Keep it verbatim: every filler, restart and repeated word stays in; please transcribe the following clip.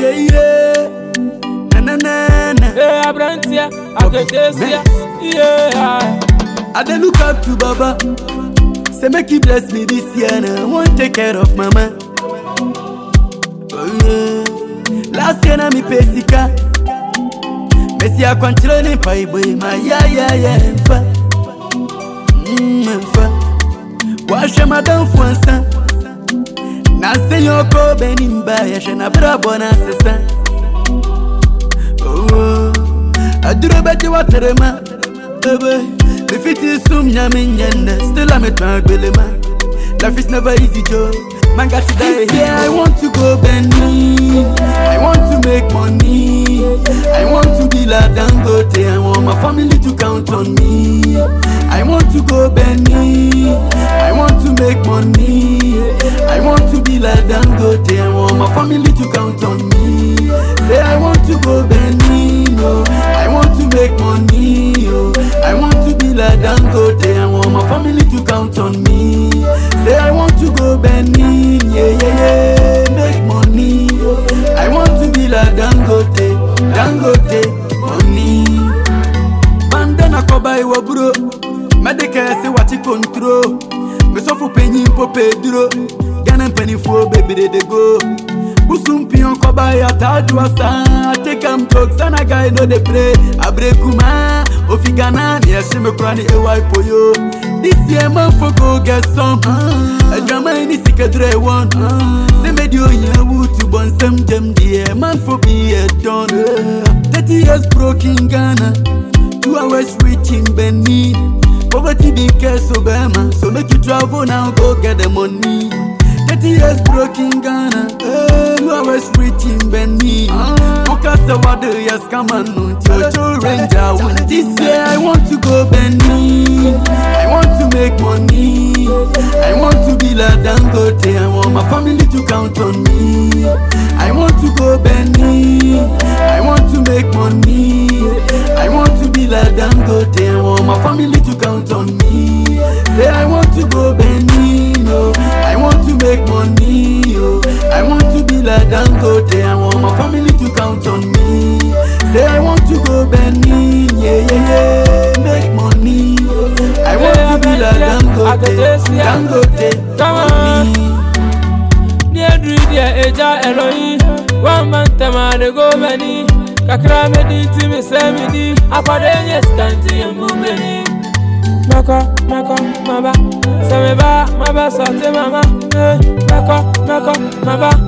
Yeah, yeah. Na na na na. Hey, Abrantia, I get this, yeah. I dey look up to Baba. Say make he bless me this year and I won't take care of mama. Oh yeah. Last year na mi pesika. Messi a control ni pai boy ma ya ya ya mfa. Mm mfa. Washe madam fuansa. Na senyo ko benimba ya shena brabo na sesa. Oh. Aduro beti waterema. Bebe. If it is some nyaminyende, still I'm a tranquilema. Life is never easy, Joe. Man got to die. This year I want to go Benny. I want to make money. I want to be like Dangote. I want my family to count on me. I want to go Benny. I want to make money. I want to be like Dangote. I want my family to count on me. Say I want to go Benny. No, I want to make money. Oh, I want to be like Dangote. I want my family to count on me. Say I want to go Benin, yeah, yeah, yeah, make money. I want to be like Dangote, Dangote, money. Bandana koba iwa bro, medicare say what you control. Me so for penny po pedro, Ghana penny for baby they dey go. Busum pion koba ya tadu asa, take am jokes and a guy no dey play. Abrekuma, ofigana ni ashime krani e wipe yo. This year man for go get some. A drama in this secret one. Say medio ya wutu bon sem jam the man for be a don. Thirty years broken Ghana, two hours reaching Benin. Poverty be case Obama, so make you travel now go get the money. Thirty years broken Ghana, two hours reaching Benin. Focus the water yes come on, Jojo Ranger. This year I want to go Benin. I want to make money. I want to be like Dangote. I want my family to count on me. I want to go Benin. I want to make money. I want to be like Dangote. I want my family to count on me. Say I want to go Benin. No, I want to make money. Oh, I want to be like Dangote. I want my family to count on me. Say I want to go Benin. Yeah, yeah, yeah, make money. I want to be like Dangote, Dangote, money. Dear Dredia, Eja Eloi, one man tema de go Benny, Kakra mediti me semidi, Apadenius Tanti and Mumeni. Maka, Maka, Maba, Sameba, Maba, Sate Mama, Maka, Maka, Maba.